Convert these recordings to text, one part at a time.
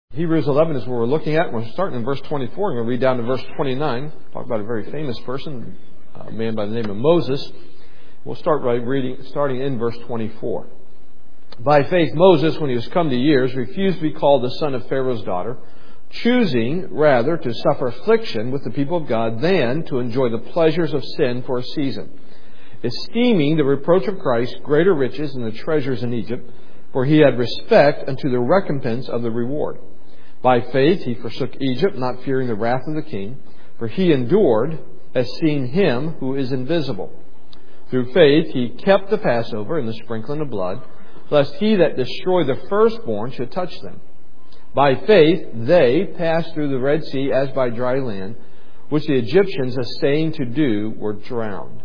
Hebrews 11 is where we're looking at. We're starting in verse 24. I'm going to read down to verse 29. Talk about a very famous person, a man by the name of Moses. We'll start by starting in verse 24. By faith, Moses, when he was come to years, refused to be called the son of Pharaoh's daughter, choosing rather to suffer affliction with the people of God than to enjoy the pleasures of sin for a season, esteeming the reproach of Christ greater riches than the treasures in Egypt, for he had respect unto the recompense of the reward. By faith he forsook Egypt, not fearing the wrath of the king, for he endured as seeing him who is invisible. Through faith he kept the Passover and the sprinkling of blood, lest he that destroyed the firstborn should touch them. By faith they passed through the Red Sea as by dry land, which the Egyptians, essaying to do, were drowned.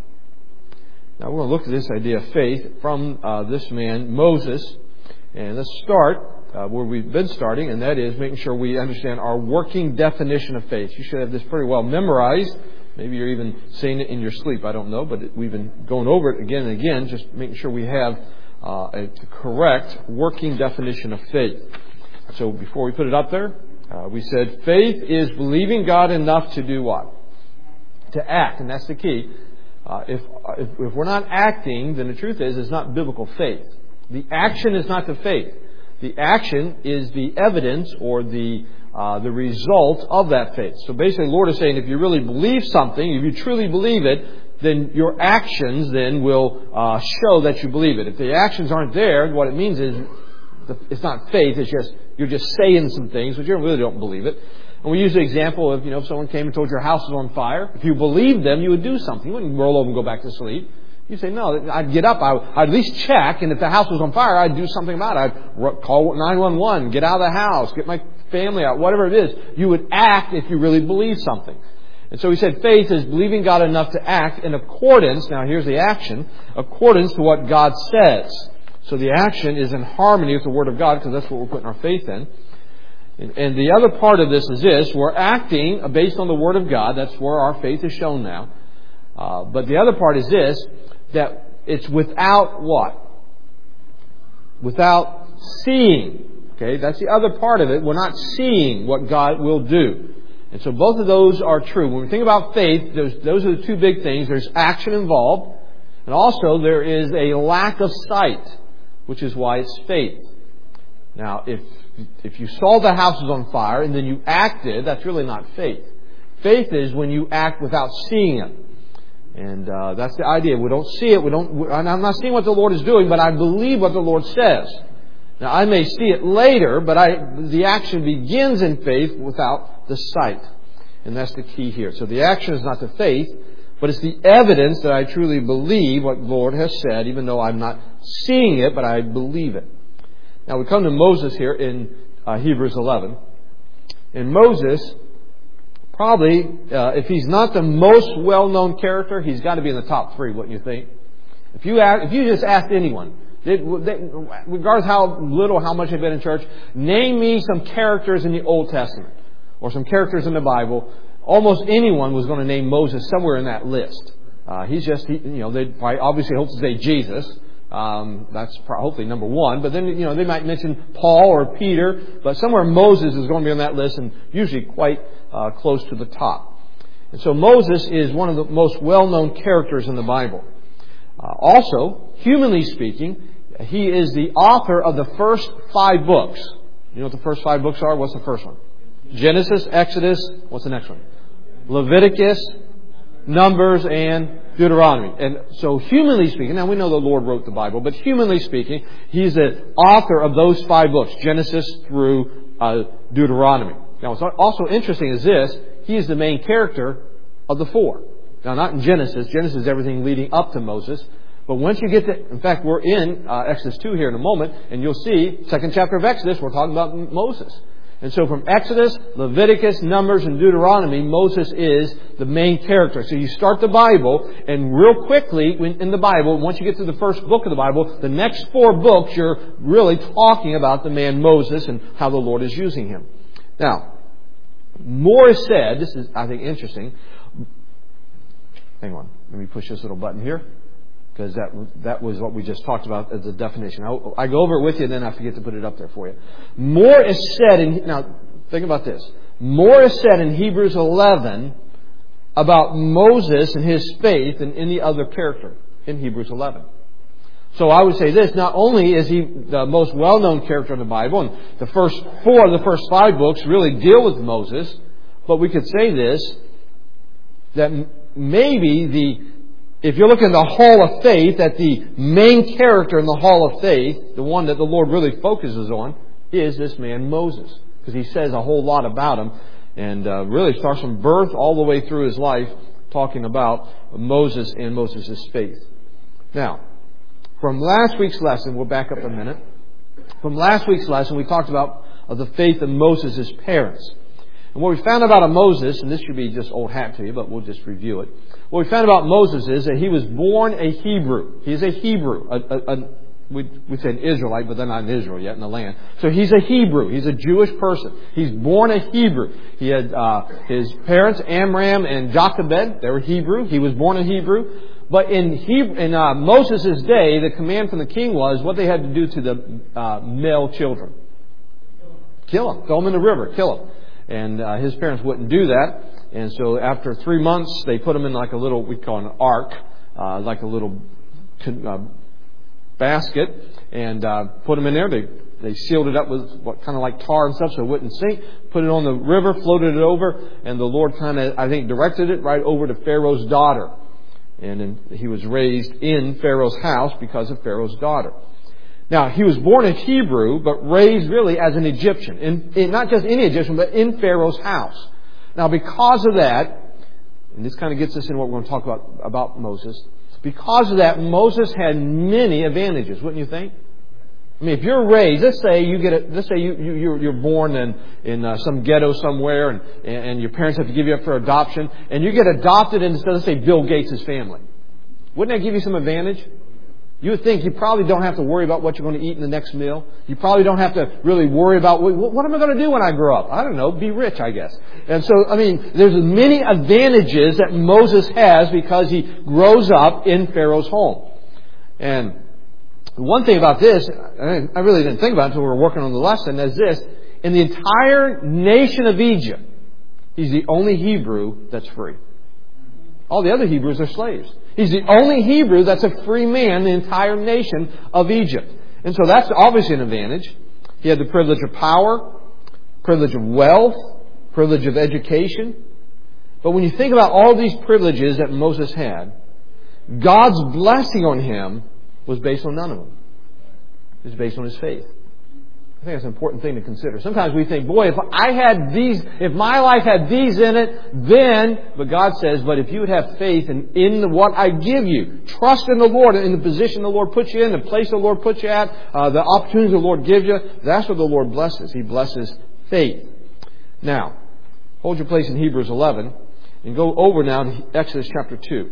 Now we're going to look at this idea of faith from this man, Moses. And let's start where we've been starting, and that is making sure we understand our working definition of faith. You should have this pretty well memorized. Maybe you're even saying it in your sleep. I don't know, but we've been going over it again and again, just making sure we have a correct working definition of faith. So before we put it up there, we said faith is believing God enough to do what? To act, and that's the key. If we're not acting, then the truth is it's not biblical faith. The action is not the faith. The action is the evidence or the result of that faith. So basically, the Lord is saying, if you really believe something, if you truly believe it, then your actions then will show that you believe it. If the actions aren't there, what it means is it's not faith. It's just you're just saying some things, but you really don't believe it. And we use the example of, if someone came and told your house was on fire, if you believed them, you would do something. You wouldn't roll over and go back to sleep. You say, no, I'd get up, I'd at least check, and if the house was on fire, I'd do something about it. I'd call 911, get out of the house, get my family out, whatever it is. You would act if you really believe something. And so he said faith is believing God enough to act in accordance, now here's the action, accordance to what God says. So the action is in harmony with the Word of God, because that's what we're putting our faith in. And the other part of this is this, we're acting based on the Word of God. That's where our faith is shown now. But the other part is this, that it's without what? Without seeing. Okay, that's the other part of it. We're not seeing what God will do. And so both of those are true. When we think about faith, those are the two big things. There's action involved. And also there is a lack of sight, which is why it's faith. Now, if you saw the house was on fire and then you acted, that's really not faith. Faith is when you act without seeing it. And that's the idea. We don't see it. I'm not seeing what the Lord is doing, but I believe what the Lord says. Now, I may see it later, but the action begins in faith without the sight. And that's the key here. So the action is not the faith, but it's the evidence that I truly believe what the Lord has said, even though I'm not seeing it, but I believe it. Now, we come to Moses here in Hebrews 11. And Moses, probably, if he's not the most well-known character, he's got to be in the top 3, wouldn't you think? If you just asked anyone, regardless how much they've been in church, name me some characters in the Old Testament or some characters in the Bible, almost anyone was going to name Moses somewhere in that list. They'd probably obviously hope to say Jesus. That's hopefully number 1. But then, they might mention Paul or Peter. But somewhere Moses is going to be on that list, and usually quite close to the top. And so Moses is one of the most well-known characters in the Bible. Also, humanly speaking, he is the author of the first 5 books. You know what the first 5 books are? What's the first one? Genesis, Exodus. What's the next one? Leviticus, Numbers, and Deuteronomy. And so humanly speaking, now we know the Lord wrote the Bible, but humanly speaking, he's the author of those 5 books, Genesis through Deuteronomy. Now what's also interesting is this, he is the main character of the 4. Now not in Genesis. Genesis is everything leading up to Moses. But once you get to, in fact, we're in Exodus 2 here in a moment, and you'll see, 2nd chapter of Exodus, we're talking about Moses. And so from Exodus, Leviticus, Numbers, and Deuteronomy, Moses is the main character. So you start the Bible, and real quickly in the Bible, once you get to the first book of the Bible, the next 4 books, you're really talking about the man Moses and how the Lord is using him. Now, more is said, this is, I think, interesting. Hang on, let me push this little button here. Because that was what we just talked about as a definition. I go over it with you and then I forget to put it up there for you. More is said now think about this. More is said in Hebrews 11 about Moses and his faith than any other character in Hebrews 11. So I would say this, not only is he the most well-known character in the Bible, and the first 4 of the first 5 books really deal with Moses, but we could say this, that maybe if you look in the Hall of Faith, that the main character in the Hall of Faith, the one that the Lord really focuses on, is this man Moses. Because he says a whole lot about him, and really starts from birth all the way through his life, talking about Moses and Moses' faith. Now, from last week's lesson, we'll back up a minute. From last week's lesson, we talked about the faith of Moses' parents. And what we found about Moses, and this should be just old hat to you, but we'll just review it. What we found about Moses is that he was born a Hebrew. He's a Hebrew. We said Israelite, but they're not in Israel yet in the land. So he's a Hebrew. He's a Jewish person. He's born a Hebrew. He had his parents, Amram and Jochebed. They were Hebrew. He was born a Hebrew. But in Moses' day, the command from the king was what they had to do to the male children. Kill them. Throw them in the river. Kill them. And his parents wouldn't do that. And so after 3 months, they put them in like a little, we call an ark, like a little basket, and put them in there. They sealed it up with what kind of like tar and stuff so it wouldn't sink. Put it on the river, floated it over, and the Lord kind of, I think, directed it right over to Pharaoh's daughter. And then he was raised in Pharaoh's house because of Pharaoh's daughter. Now, he was born a Hebrew, but raised really as an Egyptian. In not just any Egyptian, but in Pharaoh's house. Now, because of that, and this kind of gets us in what we're going to talk about Moses. Because of that, Moses had many advantages, wouldn't you think? I mean, if you're raised, let's say you're born in some ghetto somewhere, and your parents have to give you up for adoption, and you get adopted into, let's say, Bill Gates' family. Wouldn't that give you some advantage? You would think you probably don't have to worry about what you're going to eat in the next meal. You probably don't have to really worry about what am I going to do when I grow up? I don't know. Be rich, I guess. And so, I mean, there's many advantages that Moses has because he grows up in Pharaoh's home. And one thing about this, I really didn't think about it until we were working on the lesson, is this. In the entire nation of Egypt, he's the only Hebrew that's free. All the other Hebrews are slaves. He's the only Hebrew that's a free man in the entire nation of Egypt. And so that's obviously an advantage. He had the privilege of power, privilege of wealth, privilege of education. But when you think about all these privileges that Moses had, God's blessing on him was based on none of them. It was based on his faith. I think that's an important thing to consider. Sometimes we think, boy, if my life had these in it, then, but God says, but if you would have faith in what I give you, trust in the Lord, in the position the Lord puts you in, the place the Lord puts you at, the opportunities the Lord gives you, that's what the Lord blesses. He blesses faith. Now, hold your place in Hebrews 11 and go over now to Exodus chapter 2.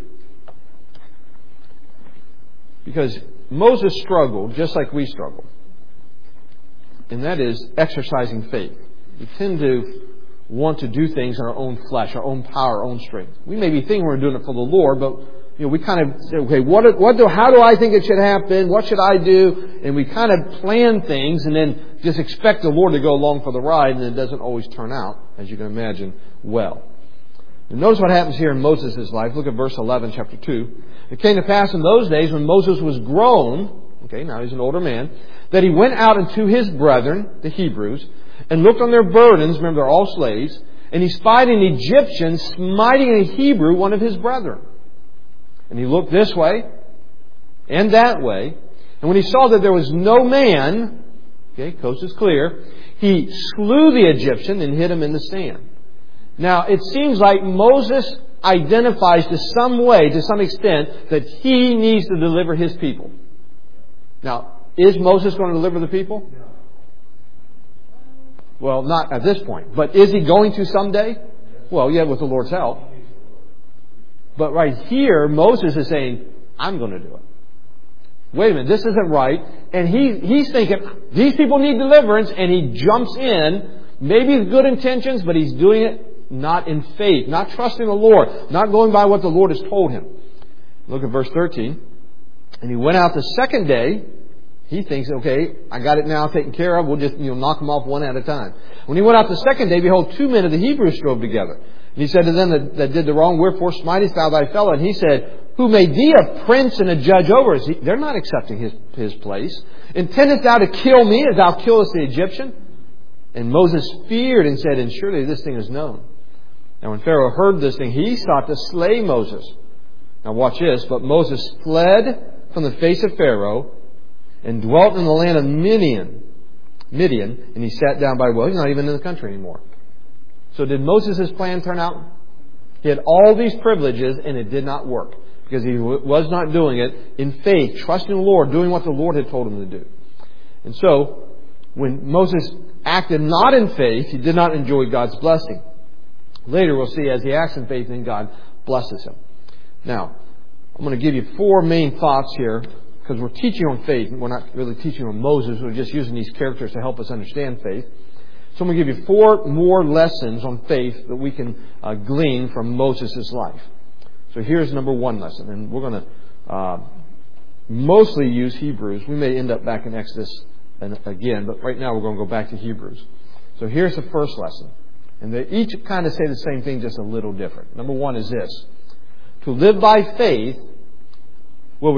Because Moses struggled just like we struggle. And that is exercising faith. We tend to want to do things in our own flesh, our own power, our own strength. We may be thinking we're doing it for the Lord, but we kind of say, okay, how do I think it should happen? What should I do? And we kind of plan things and then just expect the Lord to go along for the ride, and it doesn't always turn out, as you can imagine, well. And notice what happens here in Moses' life. Look at verse 11, chapter 2. It came to pass in those days when Moses was grown, okay, now he's an older man, that he went out unto his brethren, the Hebrews, and looked on their burdens, remember they're all slaves, and he spied an Egyptian smiting a Hebrew, one of his brethren. And he looked this way and that way, and when he saw that there was no man, okay, coast is clear, he slew the Egyptian and hid him in the sand. Now, it seems like Moses identifies to some way, to some extent, that he needs to deliver his people. Now, is Moses going to deliver the people? Well, not at this point. But is he going to someday? Well, yeah, with the Lord's help. But right here, Moses is saying, I'm going to do it. Wait a minute, this isn't right. And he's thinking, these people need deliverance, and he jumps in, maybe with good intentions, but he's doing it not in faith, not trusting the Lord, not going by what the Lord has told him. Look at verse 13. And he went out the second day. He thinks, okay, I got it now taken care of. We'll just knock them off one at a time. When he went out the second day, behold, 2 men of the Hebrews strove together. And he said to them that did the wrong, wherefore smitest thou thy fellow? And he said, who made thee a prince and a judge over us? They're not accepting his place. Intendest thou to kill me as thou killest the Egyptian? And Moses feared and said, and surely this thing is known. Now when Pharaoh heard this thing, he sought to slay Moses. Now watch this. But Moses fled from the face of Pharaoh and dwelt in the land of Midian, and he sat down by well. He's not even in the country anymore. So did Moses' plan turn out? He had all these privileges and it did not work because he was not doing it in faith, trusting the Lord, doing what the Lord had told him to do. And so, when Moses acted not in faith, he did not enjoy God's blessing. Later we'll see as he acts in faith, then God blesses him. Now, I'm going to give you 4 main thoughts here because we're teaching on faith. We're not really teaching on Moses. We're just using these characters to help us understand faith. So I'm going to give you 4 more lessons on faith that we can glean from Moses' life. So here's number 1 lesson. And we're going to mostly use Hebrews. We may end up back in Exodus again, but right now we're going to go back to Hebrews. So here's the first lesson. And they each kind of say the same thing, just a little different. Number 1 is this. To live by faith will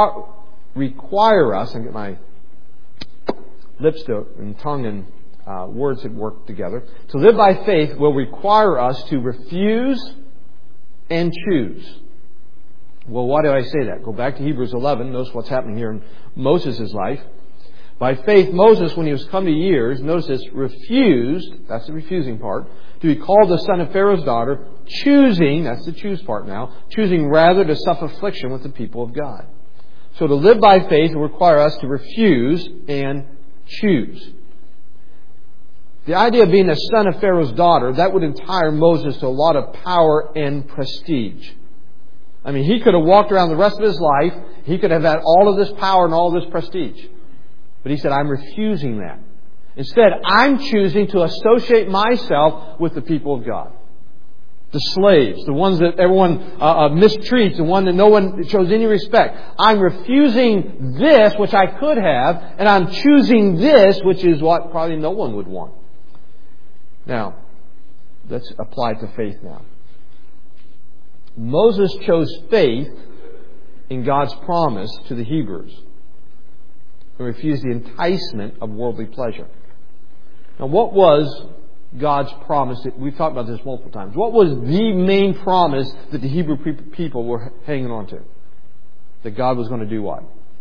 require us, and get my lips and tongue and words that work together. To live by faith will require us to refuse and choose. Well, why do I say that? Go back to Hebrews 11. Notice what's happening here in Moses' life. By faith, Moses, when he was come to years, notice this, refused, that's the refusing part, to be called the son of Pharaoh's daughter, choosing, that's the choose part now, choosing rather to suffer affliction with the people of God. So to live by faith will require us to refuse and choose. The idea of being a son of Pharaoh's daughter, that would entire Moses to a lot of power and prestige. I mean, he could have walked around the rest of his life. He could have had all of this power and all of this prestige. But he said, I'm refusing that. Instead, I'm choosing to associate myself with the people of God. The slaves, the ones that everyone mistreats, the one that no one shows any respect. I'm refusing this, which I could have, and I'm choosing this, which is what probably no one would want. Now, let's apply it to faith now. Moses chose faith in God's promise to the Hebrews and refused the enticement of worldly pleasure. Now, what was God's promise? We've talked about this multiple times. What was the main promise that the Hebrew people were hanging on to? That God was going to do what?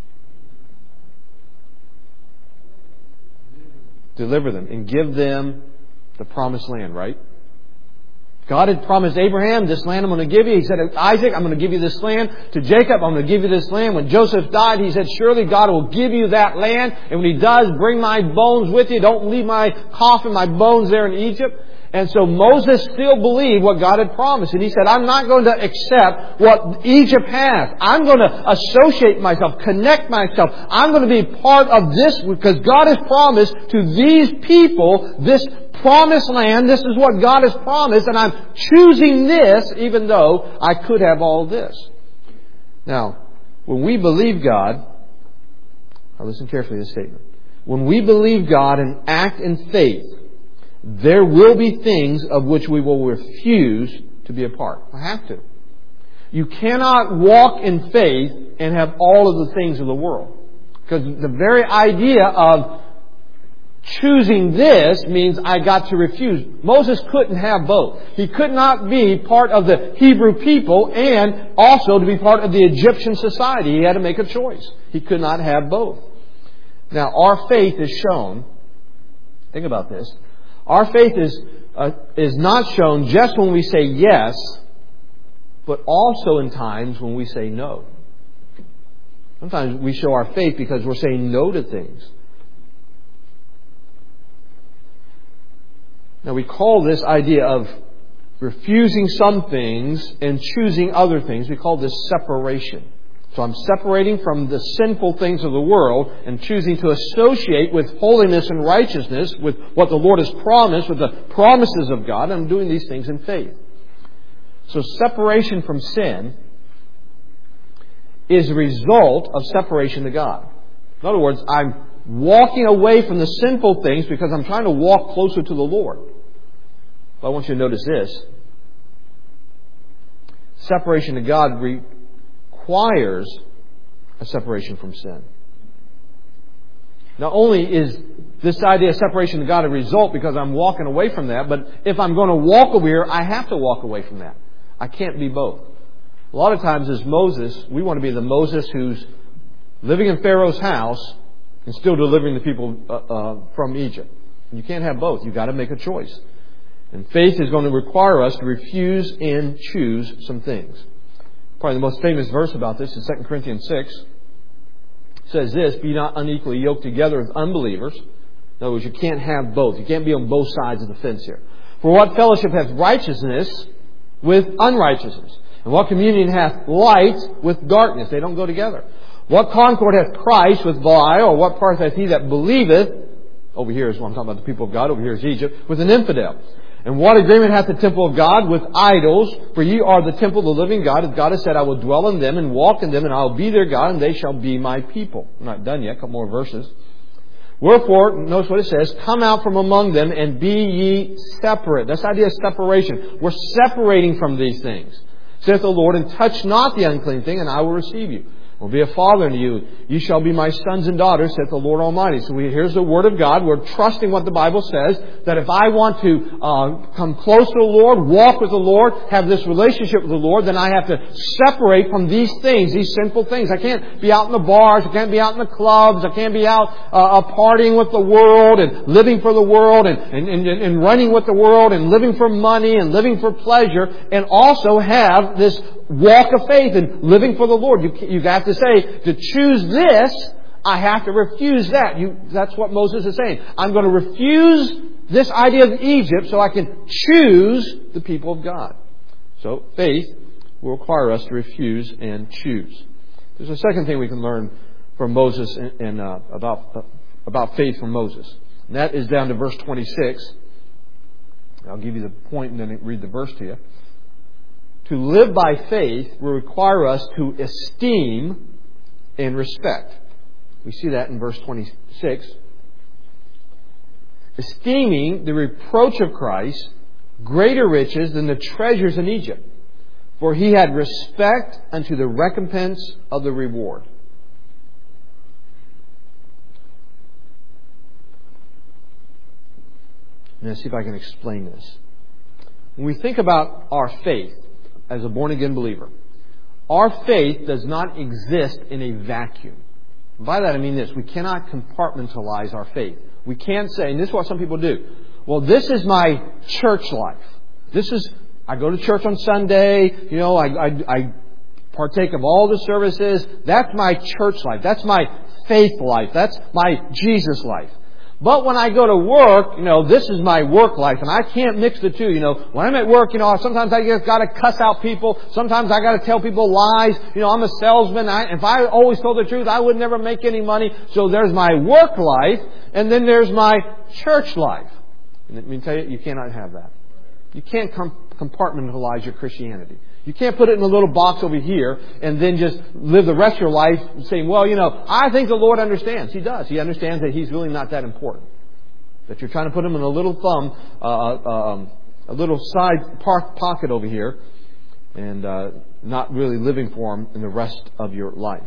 Deliver them and give them the promised land, right? God had promised Abraham, this land I'm going to give you. He said, Isaac, I'm going to give you this land. To Jacob, I'm going to give you this land. When Joseph died, he said, surely God will give you that land. And when He does, bring my bones with you. Don't leave my coffin, my bones there in Egypt. And so Moses still believed what God had promised. And he said, I'm not going to accept what Egypt has. I'm going to associate myself, connect myself. I'm going to be part of this because God has promised to these people this promised land. This is what God has promised. And I'm choosing this even though I could have all this. Now, when we believe God, now listen carefully to this statement. When we believe God and act in faith, there will be things of which we will refuse to be a part. I have to. You cannot walk in faith and have all of the things of the world. Because the very idea of choosing this means I got to refuse. Moses couldn't have both. He could not be part of the Hebrew people and also to be part of the Egyptian society. He had to make a choice. He could not have both. Now, our faith is shown. Think about this. Our faith is not shown just when we say yes, but also in times when we say no. Sometimes we show our faith because we're saying no to things. Now we call this idea of refusing some things and choosing other things, we call this separation. So I'm separating from the sinful things of the world and choosing to associate with holiness and righteousness, with what the Lord has promised, with the promises of God. I'm doing these things in faith. So separation from sin is a result of separation to God. In other words, I'm walking away from the sinful things because I'm trying to walk closer to the Lord. But I want you to notice this. Separation to God requires a separation from sin. Not only is this idea of separation to God a result because I'm walking away from that, but if I'm going to walk over here, I have to walk away from that. I can't be both. A lot of times as Moses, we want to be the Moses who's living in Pharaoh's house and still delivering the people from Egypt. You can't have both. You've got to make a choice. And faith is going to require us to refuse and choose some things. Probably the most famous verse about this is 2 Corinthians 6. It says this, be not unequally yoked together with unbelievers. In other words, you can't have both. You can't be on both sides of the fence here. For what fellowship hath righteousness with unrighteousness? And what communion hath light with darkness? They don't go together. What concord hath Christ with Belial? Or what part hath he that believeth? Over here is what I'm talking about, the people of God. Over here is Egypt. With an infidel. And what agreement hath the temple of God with idols? For ye are the temple of the living God. As God has said, I will dwell in them and walk in them, and I will be their God, and they shall be my people. I'm not done yet. A couple more verses. Wherefore, notice what it says, come out from among them and be ye separate. That's the idea of separation. We're separating from these things, saith the Lord, and touch not the unclean thing, and I will receive you. I will be a father unto you. You shall be my sons and daughters, saith the Lord Almighty. So here's the Word of God. We're trusting what the Bible says, that if I want to come close to the Lord, walk with the Lord, have this relationship with the Lord, then I have to separate from these things, these sinful things. I can't be out in the bars. I can't be out in the clubs. I can't be out partying with the world and living for the world and running with the world and living for money and living for pleasure, and also have this walk of faith and living for the Lord. You have to say, to choose this, I have to refuse that. That's what Moses is saying. I'm going to refuse this idea of Egypt so I can choose the people of God. So faith will require us to refuse and choose. There's a second thing we can learn from Moses and about faith from Moses. And that is down to verse 26. I'll give you the point and then read the verse to you. To live by faith will require us to esteem and respect. We see that in verse 26. Esteeming the reproach of Christ greater riches than the treasures in Egypt, for he had respect unto the recompense of the reward. Let's see if I can explain this. When we think about our faith as a born-again believer, our faith does not exist in a vacuum. By that I mean this. We cannot compartmentalize our faith. We can't say, and this is what some people do, well, this is my church life. I go to church on Sunday, I partake of all the services. That's my church life. That's my faith life. That's my Jesus life. But when I go to work, this is my work life, and I can't mix the two. When I'm at work, sometimes I just got to cuss out people. Sometimes I got to tell people lies. I'm a salesman. If I always told the truth, I would never make any money. So there's my work life, and then there's my church life. And let me tell you, you cannot have that. You can't compartmentalize your Christianity. You can't put it in a little box over here and then just live the rest of your life saying, well, I think the Lord understands. He does. He understands that He's really not that important. That you're trying to put Him in a little a little side pocket over here and not really living for Him in the rest of your life.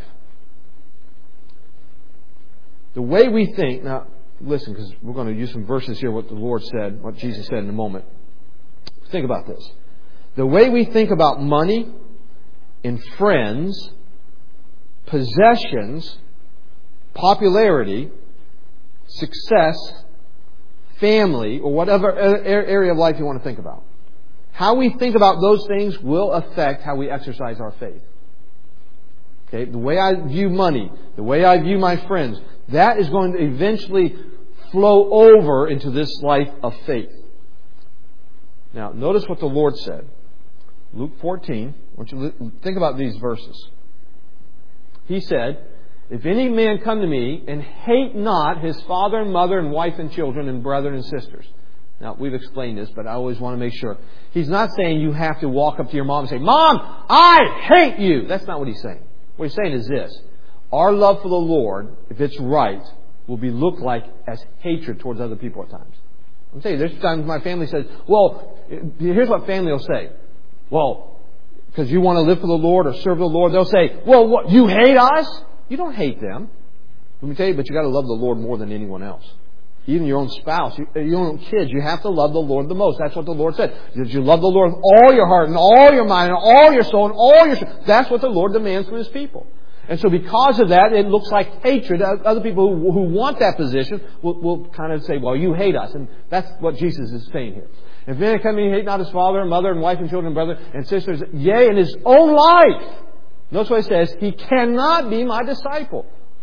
The way we think, now listen, because we're going to use some verses here, what the Lord said, what Jesus said in a moment. Think about this. The way we think about money and friends, possessions, popularity, success, family, or whatever area of life you want to think about. How we think about those things will affect how we exercise our faith. Okay? The way I view money, the way I view my friends, that is going to eventually flow over into this life of faith. Now, notice what the Lord said. Luke 14. I want you to think about these verses. He said, if any man come to me and hate not his father and mother and wife and children and brethren and sisters. Now, we've explained this, but I always want to make sure. He's not saying you have to walk up to your mom and say, Mom, I hate you. That's not what He's saying. What he's saying is this. Our love for the Lord, if it's right, will be looked like as hatred towards other people at times. I'm saying there's times my family says, well, here's what family will say. Well, because you want to live for the Lord or serve the Lord, they'll say, well, what, you hate us? You don't hate them. Let me tell you, but you got to love the Lord more than anyone else. Even your own spouse, your own kids, you have to love the Lord the most. That's what the Lord said. Did you love the Lord with all your heart and all your mind and all your soul and all your strength? That's what the Lord demands from His people. And so because of that, it looks like hatred. Other people who want that position will kind of say, well, you hate us. And that's what Jesus is saying here. If any come in, hate not his father and mother and wife and children and brother and sisters, yea, in his own life. Notice what it says, he cannot be my disciple.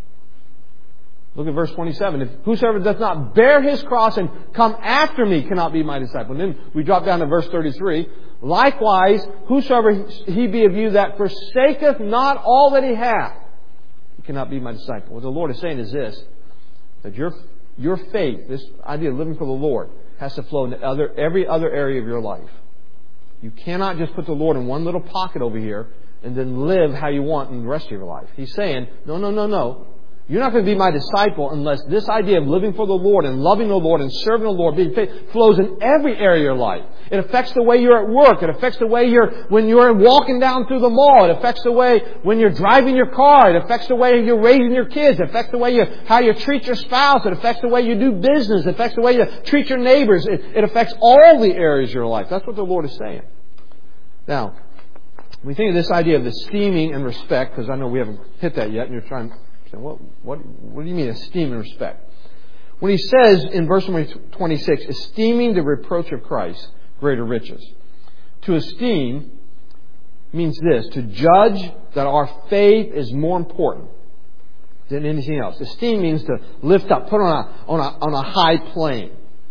Look at verse 27. If whosoever does not bear his cross and come after me cannot be my disciple. And then we drop down to verse 33. Likewise, whosoever he be of you that forsaketh not all that he hath, he cannot be my disciple. What the Lord is saying is this, that your faith, this idea of living for the Lord, has to flow into every other area of your life. You cannot just put the Lord in one little pocket over here and then live how you want in the rest of your life. He's saying, no. You're not going to be my disciple unless this idea of living for the Lord and loving the Lord and serving the Lord being faithful flows in every area of your life. It affects the way you're at work. It affects the way when you're walking down through the mall. It affects the way when you're driving your car. It affects the way you're raising your kids. It affects the way how you treat your spouse. It affects the way you do business. It affects the way you treat your neighbors. It affects all the areas of your life. That's what the Lord is saying. Now, when we think of this idea of esteeming and respect, because I know we haven't hit that yet, and you're trying to say, what do you mean esteem and respect? When he says in verse 26, esteeming the reproach of Christ greater riches. To esteem means this, to judge that our faith is more important than anything else. Esteem means to lift up, put on a high plane.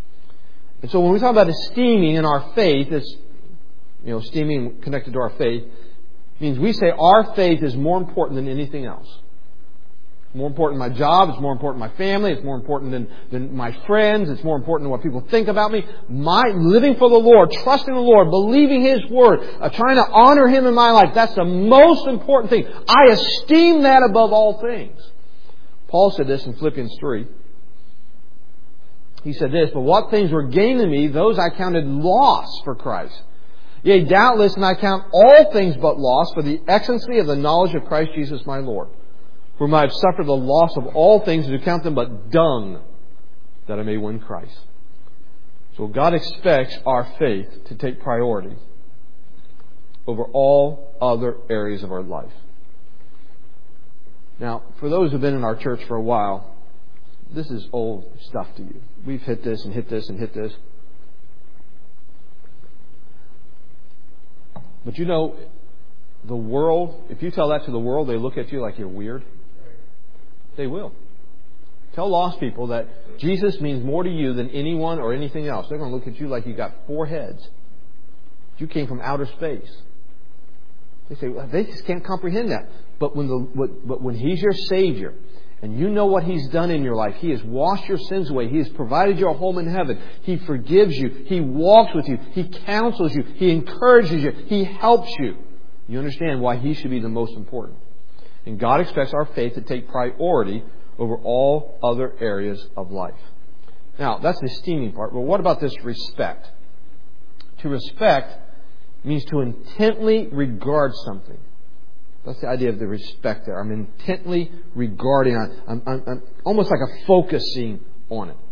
And so when we talk about esteeming in our faith, it's, esteeming connected to our faith, means we say our faith is more important than anything else. It's more important than my job. It's more important than my family. It's more important than my friends. It's more important than what people think about me. My living for the Lord, trusting the Lord, believing His Word, trying to honor Him in my life. That's the most important thing. I esteem that above all things. Paul said this in Philippians 3. He said this, but what things were gain to me, those I counted loss for Christ. Yea, doubtless, and I count all things but loss for the excellency of the knowledge of Christ Jesus my Lord, for whom I have suffered the loss of all things, and to count them but dung, that I may win Christ. So God expects our faith to take priority over all other areas of our life. Now, for those who have been in our church for a while, this is old stuff to you. We've hit this and hit this and hit this. But the world, if you tell that to the world, they look at you like you're weird. They will. Tell lost people that Jesus means more to you than anyone or anything else. They're going to look at you like you got 4 heads. You came from outer space. They say, well, they just can't comprehend that. But when He's your Savior, and you know what He's done in your life, He has washed your sins away. He has provided you a home in heaven. He forgives you. He walks with you. He counsels you. He encourages you. He helps you. You understand why He should be the most important. And God expects our faith to take priority over all other areas of life. Now, that's the esteeming part. But what about this respect? To respect means to intently regard something. That's the idea of the respect there. I'm intently regarding. I'm almost like a focusing on it.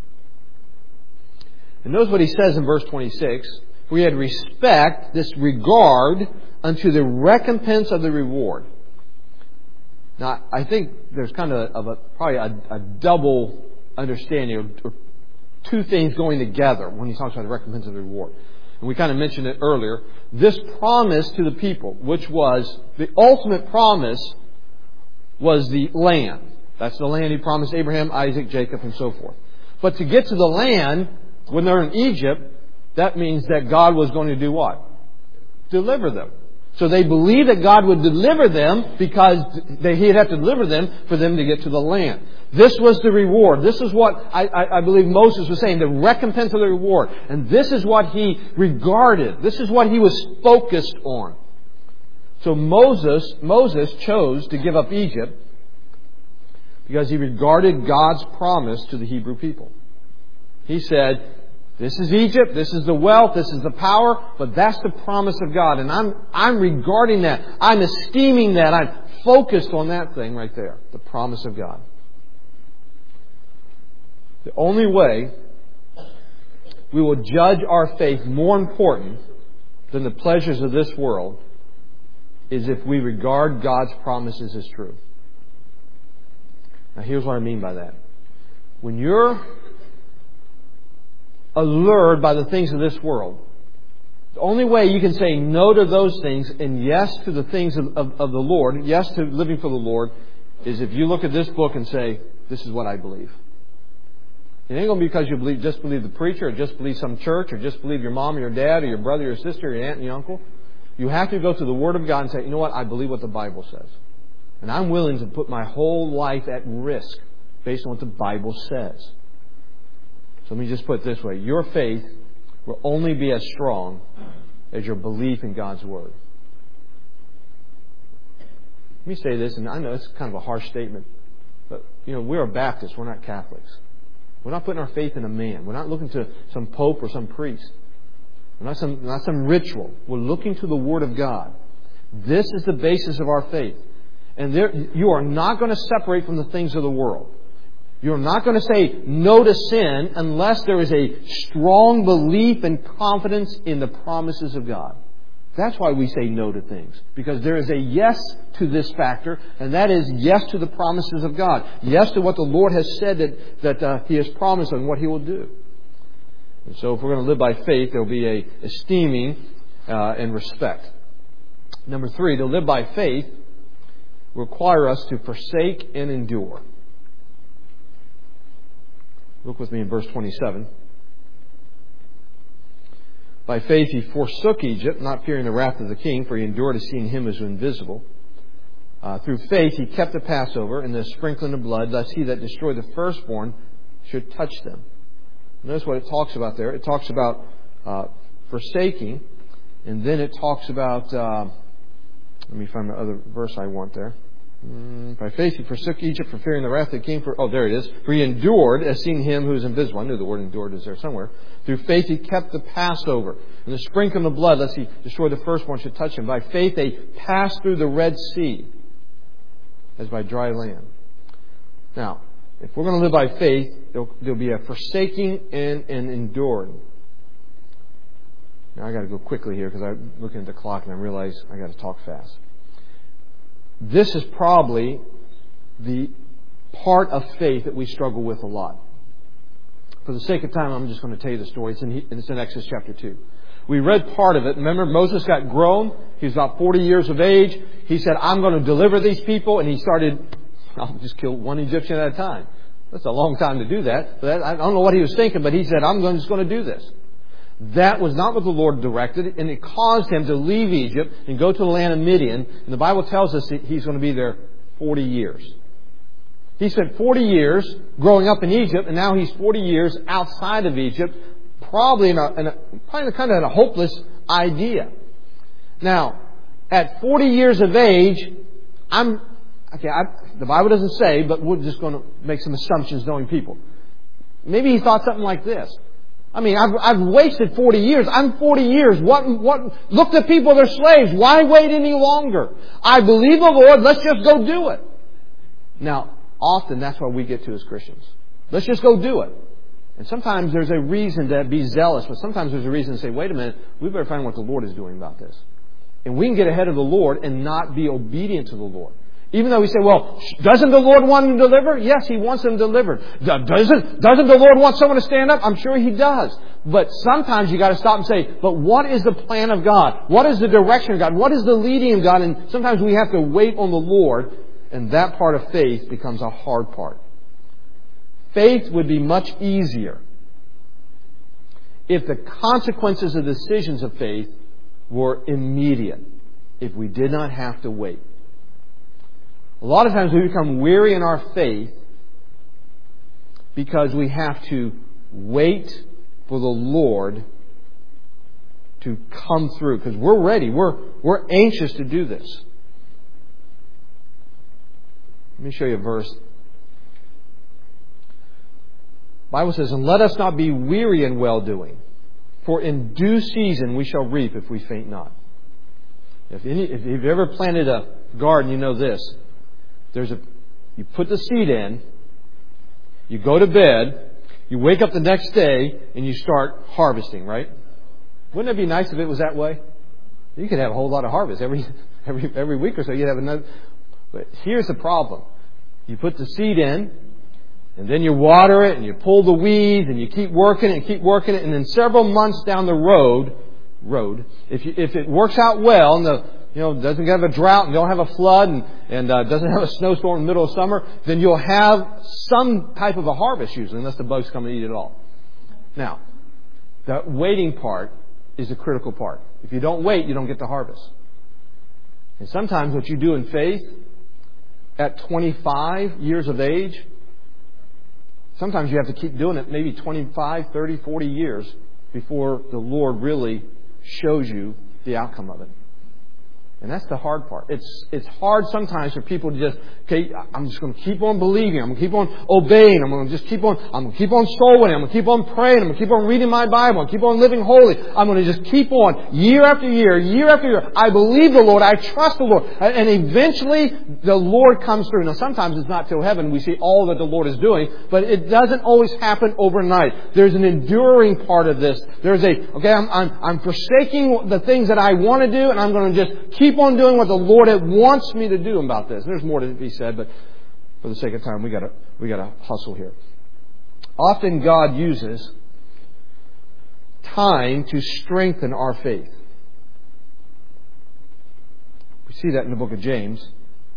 And notice what he says in verse 26. We had respect, this regard, unto the recompense of the reward. Now, I think there's kind of probably a double understanding, or 2 things going together when he talks about the recompense of the reward. And we kind of mentioned it earlier. This promise to the people, which was the ultimate promise, was the land. That's the land He promised Abraham, Isaac, Jacob, and so forth. But to get to the land, when they're in Egypt, that means that God was going to do what? Deliver them. So they believed that God would deliver them because He'd have to deliver them for them to get to the land. This was the reward. This is what I believe Moses was saying, the recompense of the reward. And this is what he regarded. This is what he was focused on. So Moses chose to give up Egypt because he regarded God's promise to the Hebrew people. He said, this is Egypt, this is the wealth, this is the power, but that's the promise of God. And I'm regarding that. I'm esteeming that. I'm focused on that thing right there. The promise of God. The only way we will judge our faith more important than the pleasures of this world is if we regard God's promises as true. Now here's what I mean by that. When you're allured by the things of this world, the only way you can say no to those things and yes to the things of the Lord, yes to living for the Lord, is if you look at this book and say, this is what I believe. It ain't going to be because you just believe the preacher or just believe some church or just believe your mom or your dad or your brother or your sister or your aunt and your uncle. You have to go to the Word of God and say, you know what, I believe what the Bible says. And I'm willing to put my whole life at risk based on what the Bible says. So let me just put it this way. Your faith will only be as strong as your belief in God's Word. Let me say this, and I know it's kind of a harsh statement, but we're Baptists, we're not Catholics. We're not putting our faith in a man. We're not looking to some pope or some priest. We're not some ritual. We're looking to the Word of God. This is the basis of our faith. And you are not going to separate from the things of the world. You're not going to say no to sin unless there is a strong belief and confidence in the promises of God. That's why we say no to things. Because there is a yes to this factor, and that is yes to the promises of God. Yes to what the Lord has said that He has promised and what He will do. And so if we're going to live by faith, there will be a esteeming and respect. Number 3, to live by faith require us to forsake and endure. Look with me in verse 27. By faith he forsook Egypt, not fearing the wrath of the king, for he endured as seeing him as invisible. Through faith he kept the Passover and the sprinkling of blood, lest he that destroyed the firstborn should touch them. Notice what it talks about there. It talks about forsaking, and then it talks about... let me find the other verse I want there. By faith he forsook Egypt for fearing the wrath that came for... Oh, there it is. For he endured as seeing him who is invisible. I knew the word endured is there somewhere. Through faith he kept the Passover and the sprinkling of blood, lest he destroy the firstborn should touch him. By faith they passed through the Red Sea as by dry land. Now, if we're going to live by faith, there'll be a forsaking and an enduring. Now I got to go quickly here because I'm looking at the clock and I realize I got to talk fast. This is probably the part of faith that we struggle with a lot. For the sake of time, I'm just going to tell you the story. It's in Exodus chapter 2. We read part of it. Remember, Moses got grown. He was about 40 years of age. He said, I'm going to deliver these people. And he started, I'll just kill one Egyptian at a time. That's a long time to do that. I don't know what he was thinking, but he said, I'm just going to do this. That was not what the Lord directed, and it caused him to leave Egypt and go to the land of Midian. And the Bible tells us that he's going to be there 40 years. He spent 40 years growing up in Egypt, and now he's 40 years outside of Egypt, probably in a hopeless idea. Now, at 40 years of age, the Bible doesn't say, but we're just going to make some assumptions knowing people. Maybe he thought something like this. I mean, I've wasted 40 years. I'm 40 years. What? Look, the people, they're slaves. Why wait any longer? I believe the Lord. Let's just go do it. Now, often that's what we get to as Christians. Let's just go do it. And sometimes there's a reason to be zealous, but sometimes there's a reason to say, wait a minute, we better find what the Lord is doing about this. And we can get ahead of the Lord and not be obedient to the Lord. Even though we say, well, doesn't the Lord want them delivered? Yes, He wants them delivered. Doesn't the Lord want someone to stand up? I'm sure He does. But sometimes you got to stop and say, but what is the plan of God? What is the direction of God? What is the leading of God? And sometimes we have to wait on the Lord, and that part of faith becomes a hard part. Faith would be much easier if the consequences of decisions of faith were immediate, if we did not have to wait. A lot of times we become weary in our faith because we have to wait for the Lord to come through. Because we're ready. We're anxious to do this. Let me show you a verse. The Bible says, "And let us not be weary in well-doing, for in due season we shall reap if we faint not." If you've ever planted a garden, you know this. You put the seed in, you go to bed, you wake up the next day, and you start harvesting, right? Wouldn't it be nice if it was that way? You could have a whole lot of harvest every week or so. You'd have another. But here's the problem: you put the seed in, and then you water it, and you pull the weeds, and you keep working it, and then several months down the road, if it works out well, and doesn't have a drought, and don't have a flood, and doesn't have a snowstorm in the middle of summer, then you'll have some type of a harvest usually, unless the bugs come and eat it all. Now, the waiting part is the critical part. If you don't wait, you don't get the harvest. And sometimes what you do in faith at 25 years of age, sometimes you have to keep doing it maybe 25, 30, 40 years before the Lord really shows you the outcome of it. And that's the hard part. It's hard sometimes for people to just, okay, I'm just going to keep on believing. I'm going to keep on obeying. I'm going to keep on soul winning. I'm going to keep on praying. I'm going to keep on reading my Bible. I'm going to keep on living holy. I'm going to just keep on year after year, year after year. I believe the Lord. I trust the Lord. And eventually the Lord comes through. Now sometimes it's not till heaven we see all that the Lord is doing, but it doesn't always happen overnight. There's an enduring part of this. I'm forsaking the things that I want to do, and I'm going to just keep on doing what the Lord wants me to do about this. There's more to be said, but for the sake of time, we gotta hustle here. Often God uses time to strengthen our faith. We see that in the book of James.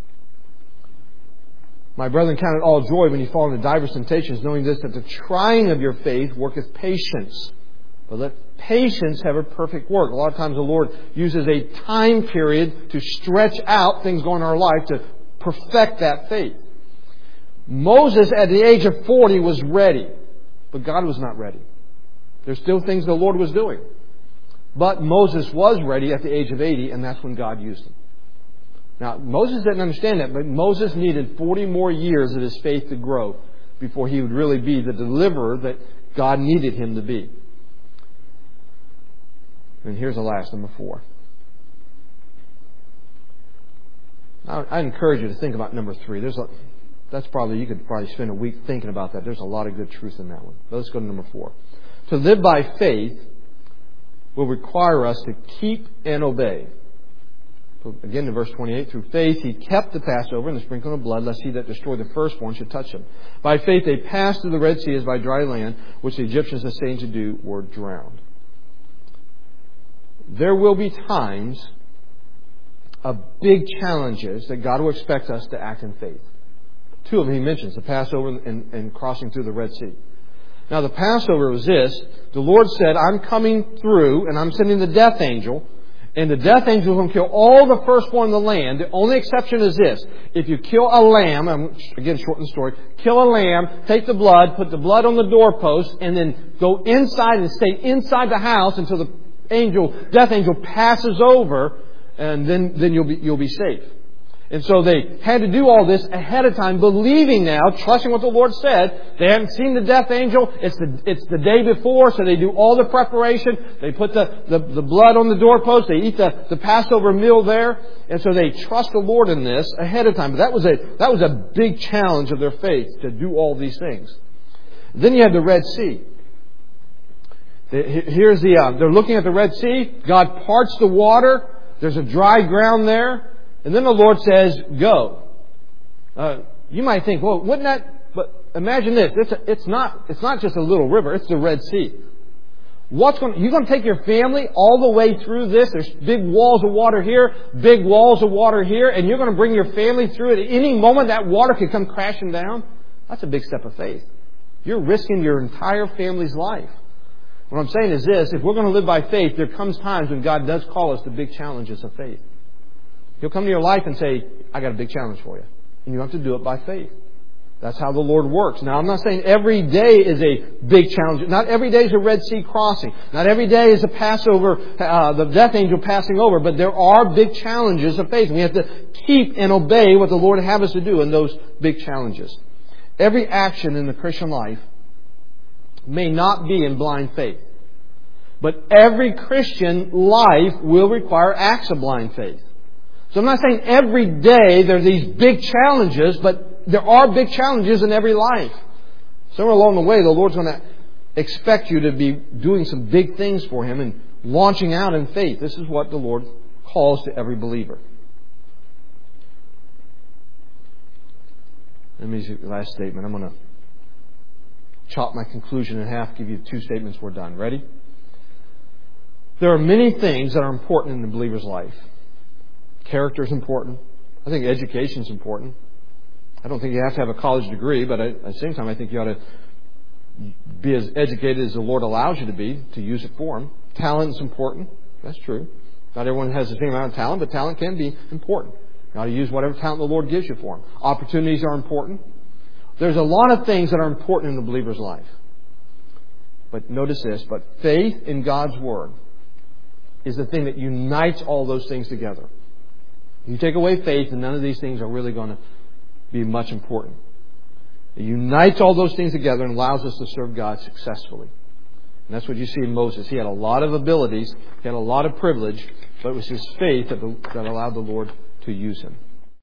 "My brethren, count it all joy when you fall into diverse temptations, knowing this, that the trying of your faith worketh patience. But let patience have a perfect work." A lot of times the Lord uses a time period to stretch out things going in our life to perfect that faith. Moses, at the age of 40, was ready, but God was not ready. There's still things the Lord was doing. But Moses was ready at the age of 80, and that's when God used him. Now, Moses didn't understand that, but Moses needed 40 more years of his faith to grow before he would really be the deliverer that God needed him to be. And here's the last, number 4. I encourage you to think about number 3. You could probably spend a week thinking about that. There's a lot of good truth in that one. But let's go to number 4. To live by faith will require us to keep and obey. So again, in verse 28, through faith he kept the Passover and the sprinkling of blood, lest he that destroyed the firstborn should touch him. By faith they passed through the Red Sea as by dry land, which the Egyptians essaying to do were drowned. There will be times of big challenges that God will expect us to act in faith. 2 of them he mentions, the Passover and crossing through the Red Sea. Now the Passover was this: the Lord said, I'm coming through and I'm sending the death angel, and the death angel is going to kill all the firstborn in the land. The only exception is this: if you kill a lamb, again shorten the story, kill a lamb, take the blood, put the blood on the doorpost, and then go inside and stay inside the house until the death angel passes over, and then you'll be safe. And so they had to do all this ahead of time, believing now, trusting what the Lord said. They hadn't seen the death angel. It's the day before, so they do all the preparation. They put the blood on the doorpost. They eat the Passover meal there. And so they trust the Lord in this ahead of time. But that was a big challenge of their faith, to do all these things. Then you have the Red Sea. They're looking at the Red Sea. God parts the water. There's a dry ground there. And then the Lord says, go. You might think, well, wouldn't that... But imagine this. It's not just a little river. It's the Red Sea. You're going to take your family all the way through this. There's big walls of water here, big walls of water here, and you're going to bring your family through it. At any moment, that water could come crashing down. That's a big step of faith. You're risking your entire family's life. What I'm saying is this: if we're going to live by faith, there comes times when God does call us to big challenges of faith. He'll come to your life and say, I got a big challenge for you. And you have to do it by faith. That's how the Lord works. Now, I'm not saying every day is a big challenge. Not every day is a Red Sea crossing. Not every day is a Passover, the death angel passing over. But there are big challenges of faith. We have to keep and obey what the Lord has us to do in those big challenges. Every action in the Christian life may not be in blind faith. But every Christian life will require acts of blind faith. So I'm not saying every day there are these big challenges, but there are big challenges in every life. Somewhere along the way, the Lord's going to expect you to be doing some big things for Him and launching out in faith. This is what the Lord calls to every believer. Let me see the last statement. I'm going to chop my conclusion in half, give you 2 statements, we're done. Ready? There are many things that are important in the believer's life. Character is important. I think education is important. I don't think you have to have a college degree, but at the same time, I think you ought to be as educated as the Lord allows you to be, to use it for Him. Talent is important. That's true. Not everyone has the same amount of talent, but talent can be important. You ought to use whatever talent the Lord gives you for Him. Opportunities are important. There's a lot of things that are important in the believer's life. But notice this, but faith in God's Word is the thing that unites all those things together. You take away faith, and none of these things are really going to be much important. It unites all those things together and allows us to serve God successfully. And that's what you see in Moses. He had a lot of abilities, he had a lot of privilege, but it was his faith that allowed the Lord to use him.